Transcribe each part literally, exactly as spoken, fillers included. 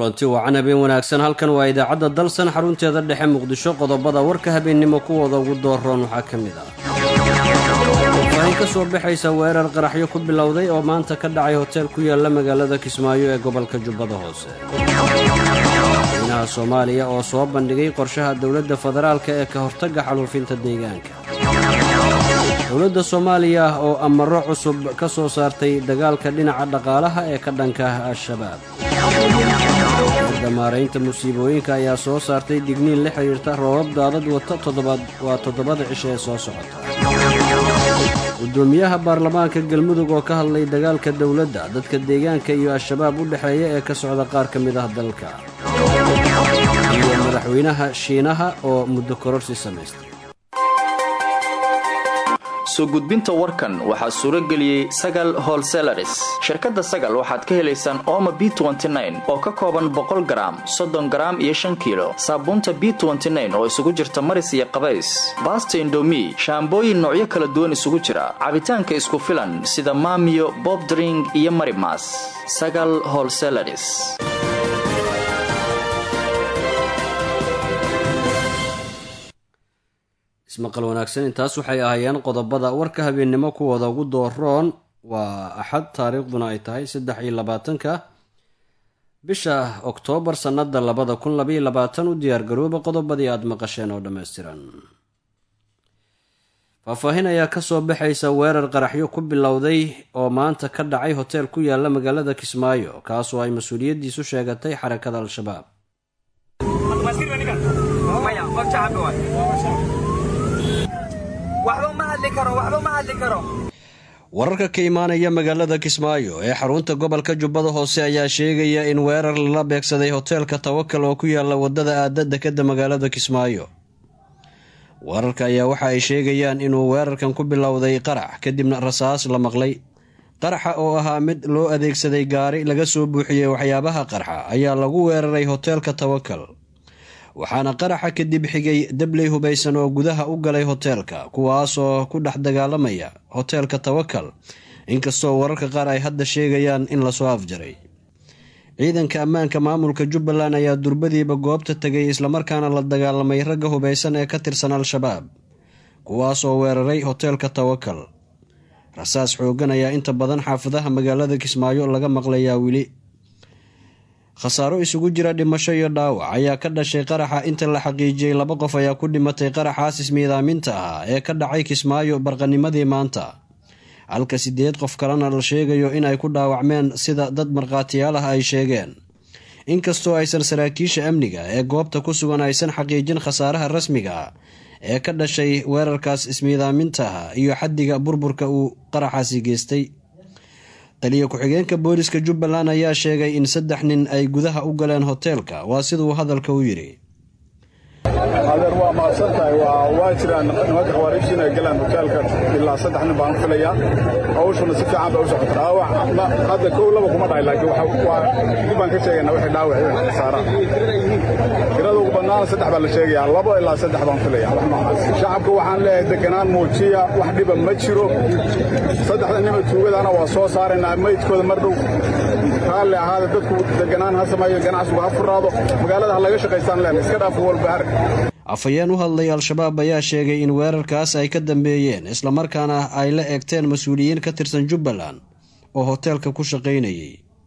kulanti wacan habeen wanaagsan halkan waa idaacadda dalsan xarunteeda dhexe muqdisho qodobada warka habeennimo kuwooda ugu dooroon waxaa ka mid ah waxay ka soo baxaysa weerar qaraxyo ku bilowday oo maanta ka dhacay hotel ku yaala magaalada Kismaayo ee gobolka Jubbada Hoose madaxweynaha Soomaaliya oo soo bandhigay qorshaha dowladda federaalka ee ka hortagga xaluufinta deegaanka dowladda Soomaaliya oo amaro cusub ka soo saartay dagaalka dhinaca dhaqaalaha ee ka dhanka ah al-shabaab damaaraynta musiibooyinka ayaa soo saartay digniin la xiriirta roobab daadad wata toddobaad waa toddobada cisho ee soo socota gudoomiyaha baarlamaanka galmudug oo ka hadlay dagaalka dowladda dadka deegaanka iyo al-shabaab u dhexeeya ee ka socda qaar ka mid ah dalka iyo madaxweynaha Shiinaha oo muddo kororsi samaystay soo gudbinta warkan waxaa suuro geliyay Sagal Wholesalers shirkadda Sagal waxaad ka helaysaan Omo B oo ka kooban boqol garaam soddon garaam iyo shan kiilo saabuunta B oo isugu jirta maris iyo qabays Basta Indomie shaambooyin noocyo kala duwan isugu jira cabitaanka isku filan sida Maamiyo Bob Drink iyo Marimas Sagal Wholesalers ismaqal wanaagsan intaas waxay ahaayeen qodobada warka habeennimo kuwooda ugu dooroon waa axad taariikhduna ay tahay saddex iyo labaatanka bisha oktoobar sannada labada kun labaiyo labaatan u diyaargarooba qodobadii aada maqasheen oo dhammaystiran faahfaahin ayaa kasoo baxaysa weerar qaraxyo ku bilowday oo maanta ka dhacay hotel ku yaala magaalada Kismaayo kaasoo ay mas-uuliyaddiisu sheegatay xarakada al-shabaab wararka ka imaanaya magaalada Kismaayo ee xarunta gobolka Jubbada Hoose ayaa sheegaya in weerar la beegsaday hotelka Tawakal oo ku yaala wadada aadada ka magaalada Kismaayo wararka ayaa waxa ay sheegayaan inuu weerarkan ku bilowday qarax kadibna rasaas la maqlay qaraxa oo ahaa mid loo adeegsaday gaari laga soo buuxiyay waxyaabaha qarxa ayaa lagu weeraray hotelka Tawakal waxaana qaraxa kadib xigay dabley hubaysan oo gudaha u galay hotelka kuwaasoo ku dhex dagaalamaya hotelka Tawakal inkastoo wararka qaar ay hadda sheegayaan in la soo afjaray ciidanka ammaanka maamulka Jubbaland ayaa durbadiiba goobta tagay isla markaana la dagaalamay ragga hubaysan ee ka tirsan al-shabaab kuwaasoo weeraray hotelka Tawakal rasaas xoogan ayaa inta badan xaafadaha magaalada Kismaayo laga maqlayaa wili khasaaro isugu jira dhimasho iyo dhaawac ayaa ka dhashay qaraxa inta la xaqiijiyay laba qof ayaa ku dhimatay qaraxaas ismiidaaminta ah ee ka dhacay Kismaayo barqanimadii maanta halka sideed qof kalena la sheegayo in ay ku dhaawacmeen sida dad marqaatiyaal ah ay sheegeen inkastoo aysan saraakiisha amniga ee goobta ku sugan aysan xaqiijin khasaaraha rasmiga ah ee ka dhashay weerarkaas ismiidaaminta ah iyo xaddiga burburka uu qaraxaasi geystay taliya ku-xigeenka booliska Jubbaland ayaa sheegay in saddex nin ay gudaha u galeen hotelka waa siduu hadalka u yiri adeer waa maadsantahay waa waa jiraan nimanka khawaarijta inay galaan hotelka ilaa saddex nin baan filayaa hawshuna si fiican bay u socotaa dhaawac hadda kow laba kuma dhahay laakiin waa dib baan ka sheegaynaa wixii dhaawac iyo khasaaraha tirada ugu badnaana saddex baa la sheegayaa labo ilaa saddex baan filayaa shacabka waxaan leeyahay deganaan muujiya wax dhiba ma jiro saddexda nima tuugadana waa soo saaraynaa maydkooda mar dhow raalli ahaada dadku deganaan ha sameeyo ganacsigu ha furaado magaalada ha laga shaqaystaan leen iska dhaaf walbahaar afayeen u hadlay al-shabaab ayaa sheegay in weerarkaas ay ka dambeeyeen isla markaana ay la eegteen mas-uuliyiin ka tirsan Jubbaland oo hotelka ku shaqaynayay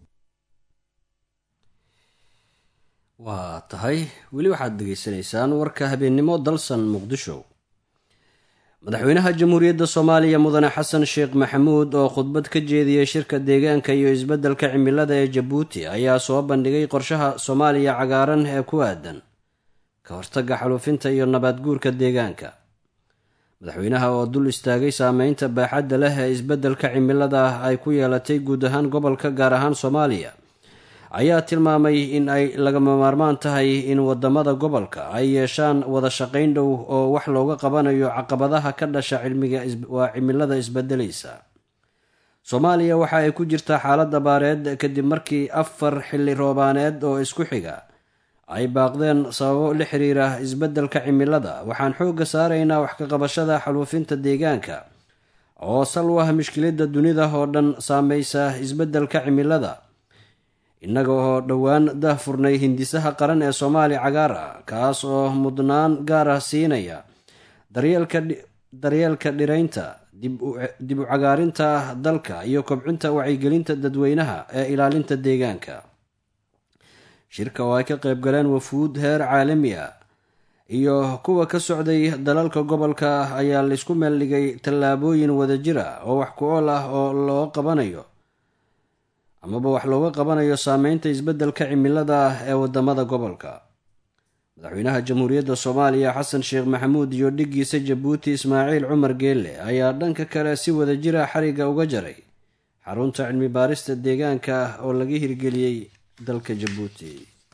waa tahay weli waxaad dhageysanaysaan warka habeennimo dalsan Muqdisho madaxweynaha jamhuuriyadda Soomaaliya mudane Xasan Sheekh Maxamuud oo khudbad ka jeediyay shirka deegaanka iyo isbeddelka cimilada ee Jabuuti ayaa soo bandhigay qorshaha Soomaaliya cagaaran ee ku aadan ka hortagga xaluufinta iyo nabaad guurka deegaanka madaxweynaha oo dul istaagay saameynta baaxadda leh ee isbeddelka cimilada ay ku yeelatay guud ahaan gobolka gaar ahaan Soomaaliya ayaa tilmaamay in ay lagama maarmaan tahay in wadamada gobolka ay yeeshaan wada shaqayn dhow oo wax looga qabanayo caqabadaha ka dhasha cilmiga waa cimilada isbedelaysa Soomaaliya waxa ay ku jirtaa xaalad abaareed kadib markii afar xilli roobaaneed oo isku xiga ay baaqdeen sababo la xiriira isbeddelka cimilada waxaan xoogga saaraynaa wax ka qabashada xaluufinta deegaanka oo sal u ah mushkiladda dunida oo dhan saameysa isbeddelka cimilada innaga oo dhowaan daahfurnay hindisaha qaran ee soomaali cagaar ah kaas oo mudnaan gaar ah siinaya daryeelka daryeelka dhiraynta dib u cagaarinta dalka iyo kobcinta wacyigelinta dadweynaha ee ilaalinta deegaanka. shirka oo ay ka qayb galeen wafuud heer caalami ah iyo kuwa ka socday dalalka gobolka ayaa laysku meeldhigay tallaabooyin wadajir ah oo wax ku ool ah oo loo qabanayo amaba wax looga qabanayo saameynta isbeddelka cimilada ee wadamada gobolka. madaxweynaha jamhuuriyadda soomaaliya xasan sheekh maxamuud iyo dhigiisa jabuuti ismaaciil cumar geelle ayaa dhanka kale si wadajira xariga uga jaray xarunta cilmi baarista deegaanka oo laga hirgeliyey dalka jabuuti.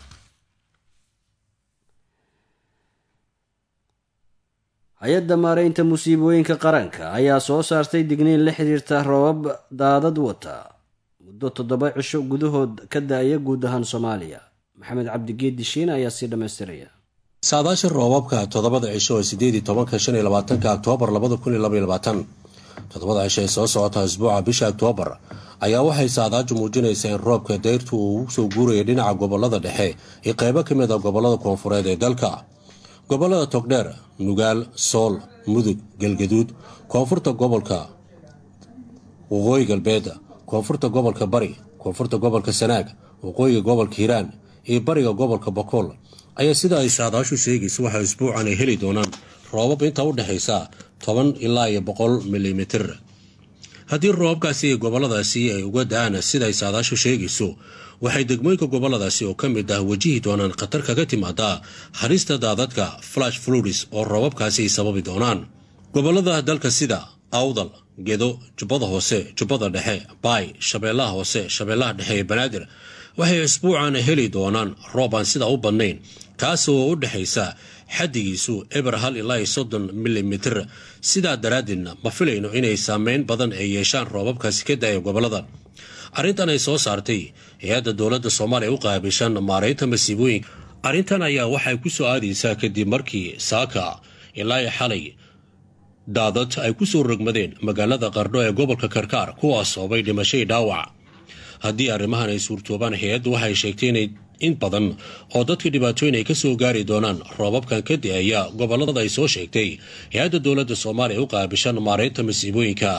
hay-adda maareynta musiibooyinka qaranka ayaa soo saartay digniin la xiriirta roobab daadad wata muddo toddoba cisho gudahood ka da-aya guud ahaan soomaaliya. maxamed cabdigeedi shiine ayaa sii dhammaystiraya. saadaasha roobabka toddobada cisho oo sideed iyo tobanka shan iyo labaatanka oktoobar labada kun iyo laba iyo labaatan toddobada cisho ee soo socota isbuuca bisha oktoobar ayaa waxay saadaaju muujinaysaa in roobka dayrtu uu ugu soo guuraya dhinaca gobolada dhexe iyo qeybo ka mid a gobolada koonfureed ee dalka. gobolada togdheer, nugaal, sool, mudug, galgaduud, koonfurta gobolka waqooyi galbeed, koonfurta gobolka bari, koonfurta gobolka sanaag, waqooyiga gobolka hiiraan iyo bariga gobolka bokool ayaa sida ay saadaashu sheegaysa waxaa isbuucan ay heli doonaan roobab inta u dhexaysa toban ilaa iyo boqol milimitir. haddii roobabkaasi iyo goboladaasi ay uga da-aan sida ay saadaashu sheegayso waxay degmooyinka goboladaasi oo ka mid ah wajihi doonaan khatar kaga timaada harista daadadka flash fludis oo roobabkaasi ay sababi doonaan. gobolada dalka sida awdal, gedo, jubbada hoose, jubbada dhexe, baay, shabeellaha hoose, shabeellaha dhexe iyo banaadir waxay isbuucan heli doonaan roob aan sida u badnayn kaas oo u dhexaysa xaddigiisu eber hal ilaa iyo soddon milimitir. sidaa daraaddeedna ma filayno inay saameyn badan ay yeeshaan roobabkaasi ka da-ya gobolada. arrintan ay soo saartay hay-adda dowladda soomaaliya u qaabishan maareynta masiibooyinka. arrintan ayaa waxay ku soo aadaysaa kadib markii saaka ilaa iyo xalay daadad ay ku soo rogmadeen magaalada qardho ee gobolka karkaar kuwaas oobay dhimashay dhaawac. haddii arrimahan ay suurtoobaan hay-addu waxay sheegtay inay in badan oo dadka dhibaatooyin ay ka soo gaari doonaan roobabkan ka da-aya gobolada ay soo sheegtay hay-adda dowladda soomaaliya u qaabishan maareynta masiibooyinka.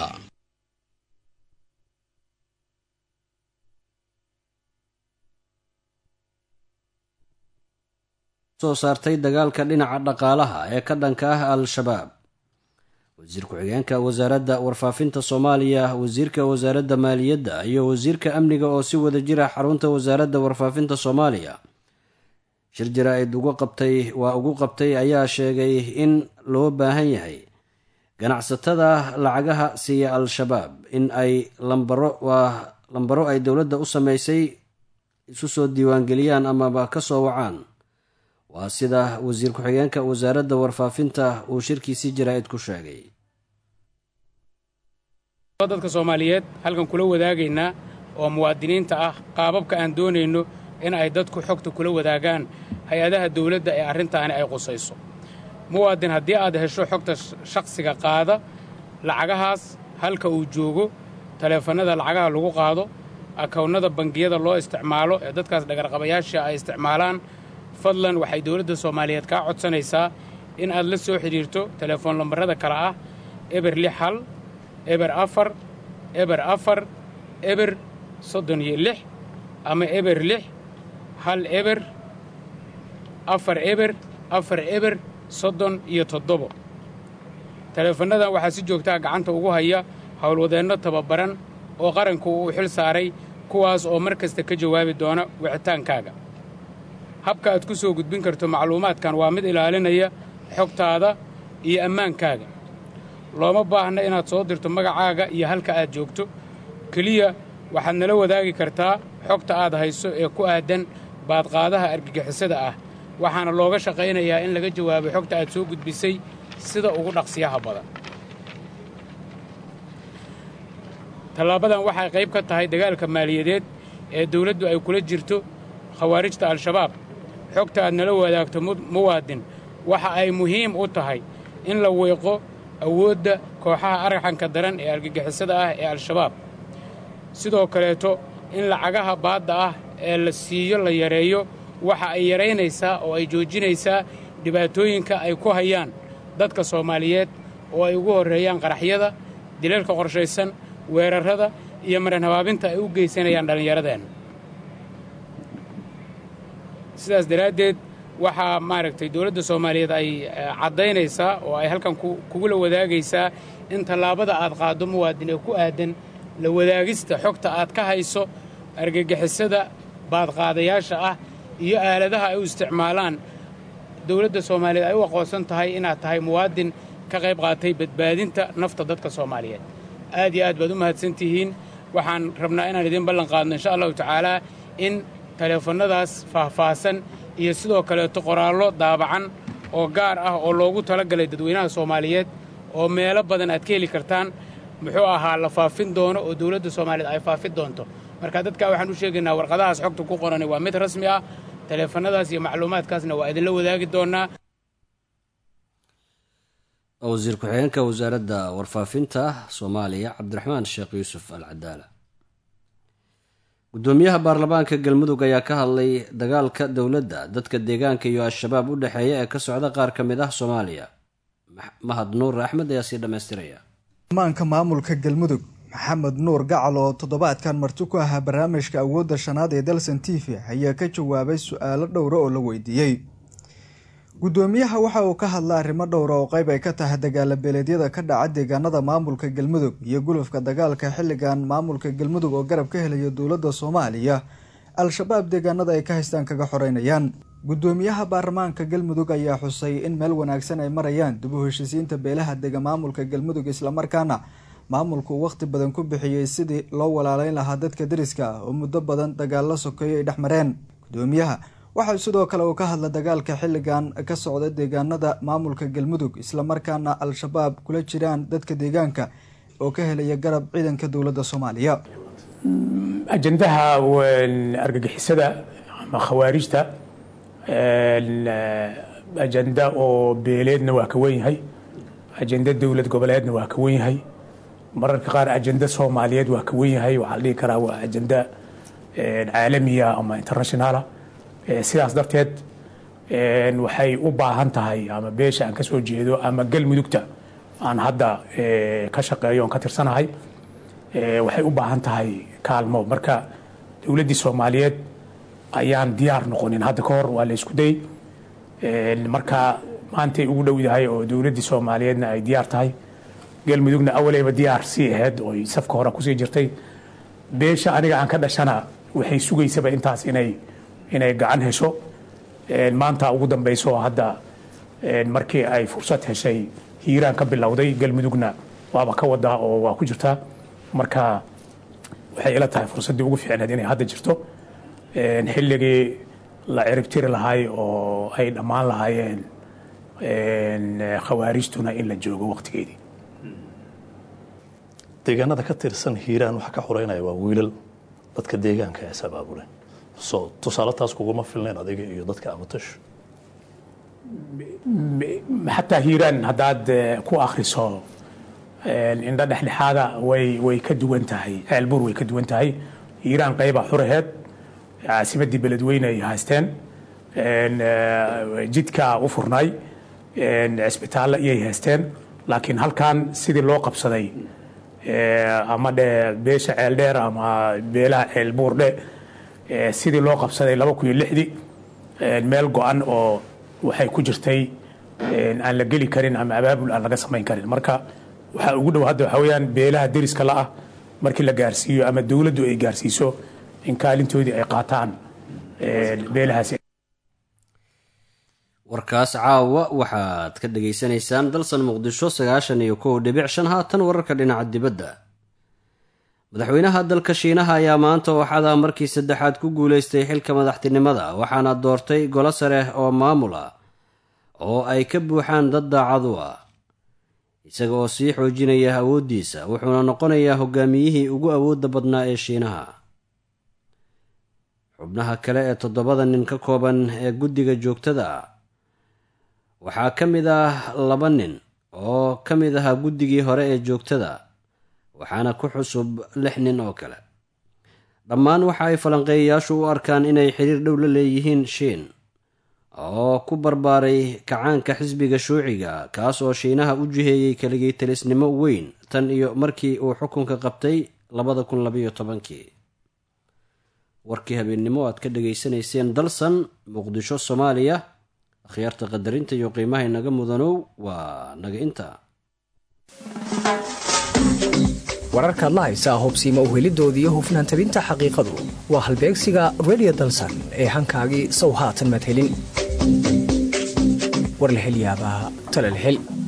soo saartay dagaalka dhinaca dhaqaalaha ee ka dhanka ah al-shabaab. wasiir ku-xigeenka wasaaradda warfaafinta soomaaliya, wasiirka wasaaradda maaliyadda iyo wasiirka amniga oo si wada jira xarunta wasaaradda warfaafinta soomaaliya shir jaraa'id uga qabtay waa ugu qabtay ayaa sheegay in loo baahan yahay ganacsatada lacagaha siiya al-shabaab in ay lambaro waa lambaro ay dowladda u sameysay isu soo diiwaangeliyaan amaba ka soo wacaan. waa sida wasiir ku-xigeenka wasaaradda warfaafinta uu shirkiisii jaraa'id ku sheegay. dadka Soomaaliyeed halkan kula wadaagaynaa oo muwaadiniinta ah qaababka aan doonayno in ay dadku xogta kula wadaagaan hay-adaha dawladda ee arrintaani ay qusayso. muwaadin haddii aad hesho xogta shakhsiga qaada lacagahaas halka uu joogo, taleefannada lacagaha lagu qaado, akoownada bangiyada loo isticmaalo ee dadkaas dhagarqabayaasha ay isticmaalaan, fadlan waxay dawladda Soomaaliyeed kaa codsanaysaa in aad la soo xiriirto telefoon lambarada kala ah eber lix hal eber afar eber afar eber soddon iyo lix ama eber lix hal eber afar eber afar eber soddon iyo toddobo. teleefannadan waxaa si joogtaa gacanta ugu haya howlwadeenno tababaran oo qaranku uu xil saaray kuwaas oo mar kasta ka jawaabi doona wicitaankaaga. habka aad ku soo gudbin karto macluumaadkan waa mid ilaalinaya xogtaada iyo ammaankaaga. looma baahna inaad soo dirto magacaaga iyo halka aad joogto, keliya waxaad nala wadaagi kartaa xogta aad hayso ee ku aadan baadqaadaha argagixisada ah, waxaana looga shaqaynayaa in laga jawaabo xogta aad soo gudbisay sida ugu dhaqsiyaha badan. tallaabadan waxay qayb ka tahay dagaalka maaliyadeed ee dawladdu ay kula jirto khawaarijta al-shabaab. xogta aad nala wadaagto muwaadin waxa ay muhiim u tahay in la weeqo awoodda kooxaha argaxanka daran ee argagixisada ah ee al-shabaab. sidoo kaleeto in lacagaha baadda ah ee la siiyo la yareeyo waxa ay yaraynaysaa oo ay joojinaysaa dhibaatooyinka ay ku hayaan dadka soomaaliyeed oo ay ugu horreeyaan qaraxyada dilalka qorshaysan weerarrada iyo maran habaabinta ay u geysanayaan dhallinyaradeenna sidaas daraaddeed waxaa maaragtay dawladda soomaaliyeed ay caddaynaysaa oo ay halkan kugula wadaagaysaa in tallaabada aad qaaddo muwaadin ee ku aadan la wadaagista xogta aad ka hayso argagixisada baadqaadayaasha ah iyo aaladaha ay u isticmaalaan dawladda soomaaliyeed ay u aqoonsan tahay inaad tahay muwaadin ka qayb qaatay badbaadinta nafta dadka soomaaliyeed aad iyo aad baad u mahadsan tihiin waxaan rabnaa inaan idiin ballan qaadno insha allahu tacaalaa in taleefannadaas faahfaahsan iyo sidoo kaleeto qoraallo daabacan oo gaar ah oo loogu talagalay dadweynaha soomaaliyeed oo meelo badan aad ka heli kartaan muxuu ahaa la faafin doono oo dawladda soomaaliyeed ay faafin doonto marka dadkaa waxaan u sheegaynaa warqadahaas xogta ku qorani waa mid rasmi ah taleefannadaas iyo macluumaadkaasna waa idinla wadaagi doonaa wasiir ku-xigeenka wasaaradda warfaafinta soomaaliya cabdiraxmaan sheekh yuusuf al cadaala gudoomiyaha baarlamaanka galmudug ayaa ka hadlay dagaalka dowladda dadka deegaanka iyo al-shabaab u dhexeeya ee ka socda qaar ka mid ah soomaaliya mahad nuur axmed ayaa sii dhammaystiraya maanka maamulka galmudug maxamed nuur gacal oo toddobaadkan marti ku ahaa barnaamijka awoodda shanaad ee dalsan t v ayaa ka jawaabay su-aalo dhowra oo la weydiiyey gudoomiyaha waxa uu ka hadla arrimo dhowra oo qayb ay ka tahay dagaala beeleedyada ka dhaca deegaanada maamulka galmudug iyo gulufka dagaalka xilligan maamulka galmudug oo garab ka helaya dowladda soomaaliya al-shabaab deegaanada ay ka haystaan kaga xoreynayaan gudoomiyaha baarlamaanka galmudug ayaa xusay in meel wanaagsan ay marayaan dib u heshiisiinta beelaha dega maamulka galmudug islamarkaana maamulku waqti badan ku bixiyey sidii loo walaaleyn lahaa dadka deriska ah oo muddo badan dagaalo sokeeyo ay dhex mareen gudoomiyaha waxaa sidoo kale uu ka hadla dagaalka xilligan ka socda deegaanada maamulka galmudug islamarkaana al-shabaab kula jiraan dadka deegaanka oo ka helaya garab ciidanka dowladda soomaaliya ajandaha argagixisada ama khawaarijta ajanda oo beeleedna waa ka wen yahay ajanda dowlad goboleedna waa ka wen yahay mararka qaar ajanda soomaaliyeed waa ka wen yahay waxaa la dhihi karaa waa ajanda caalamiya ama internationala sidaas darteed waxay u baahan tahay ama beesha aan ka soo jeedo ama galmudugta aan hadda ka shaqeeyo on ka tirsanahay waxay u baahan tahay kaalmo marka dowladdii soomaaliyeed ayaan diyaar noqonin hadda ka hor waa la isku day marka maantay ugu dhow yahay oo dowladdii soomaaliyeedna ay diyaar tahay galmudugna awaleyba diyaar sii ahayd oo safka hore kusii jirtay beesha aniga aan ka dhashana waxay sugaysaba intaas inay inay gacan hesho maanta ugu dambayso hadda markii ay fursad heshay hiiraan ka bilowday galmudugna waaba ka wadaa oo waa ku jirtaa marka waxay ila tahay fursaddii ugu fiicneed inay hadda jirto xilligii la ciribtiri lahay oo ay dhammaan lahaayeen khawaarijtuna in la joogo waqtigeedii deegaanada ka tirsan hiiraan waxa ka xoreynaya waa wiilal dadka deegaanka ee sabaabuleen so tusaale taas kuguma filnayn adiga iyo dadka amatashu xataa hiiraan haddaad ku akhriso indho dhexdhexaada way way ka duwan tahay ceelbuur way ka duwan tahay hiiraan qaybaa xuraheed caasimaddii beledweyne ay haysteen jidkaa u furnaay cisbitaallo iyay haysteen laakiin halkan sidii loo qabsaday ama dhe beesha ceeldheer ama beelaha ceelbuur dhe sidii loo qabsaday laba kun iyo lixdii meel go-an oo waxay ku jirtay aan la geli karin ama abaabul aan laga samayn karin marka waxaa ugu dhow hadda waxaa weyaan beelaha deriska la ah markii la gaarsiiyo ama dowladdu ay gaarsiiso in kaalintoodii ay qaataan beelahaasi warkaas caawa waxaad ka dhageysanaysaan dalsan muqdisho sagaashan iyo kow dhibic shan haatan wararka dhinaca dibadda madaxweynaha dalka shiinaha ayaa maanta ooxada markii saddexaad ku guuleystay xilka madaxtinimada waxaana doortay golo sare oo maamul ah oo ay ka buuxaan dad daacad u ah isaga oo sii xoojinaya awooddiisa wuxuuna noqonayaa hogaamiyihii ugu awoodda badnaa ee shiinaha xubnaha kale ee toddobada nin ka kooban ee guddiga joogtada ah waxaa ka mid ah laba nin oo ka mid ahaa guddigii hore ee joogtada waxaana ku xusub lix nin oo kale dhammaan waxa ay falanqeeyayaashu u arkaan inay xiriir dhow la leeyihiin shiin oo ku barbaaray kacaanka xisbiga shuuciga kaas oo shiinaha u jiheeyey keligii talisnimo weyn tan iyo markii uu xukunka qabtay labada kun labayo tobankii. warkii habeennimo aad ka dhegaysanayseen dalsan muqdisho soomaaliya. akhyaarta qadarinta iyo qiimaha inaga mudanow waa naga intaa. wararkaad la haysaa hubsiima u helidoodii iyo hufnaan tabinta xaqiiqadu waa halbeegsiga radio dalsan ee hankaagii sow haatan madhelin war la hel yaabaa tala la hel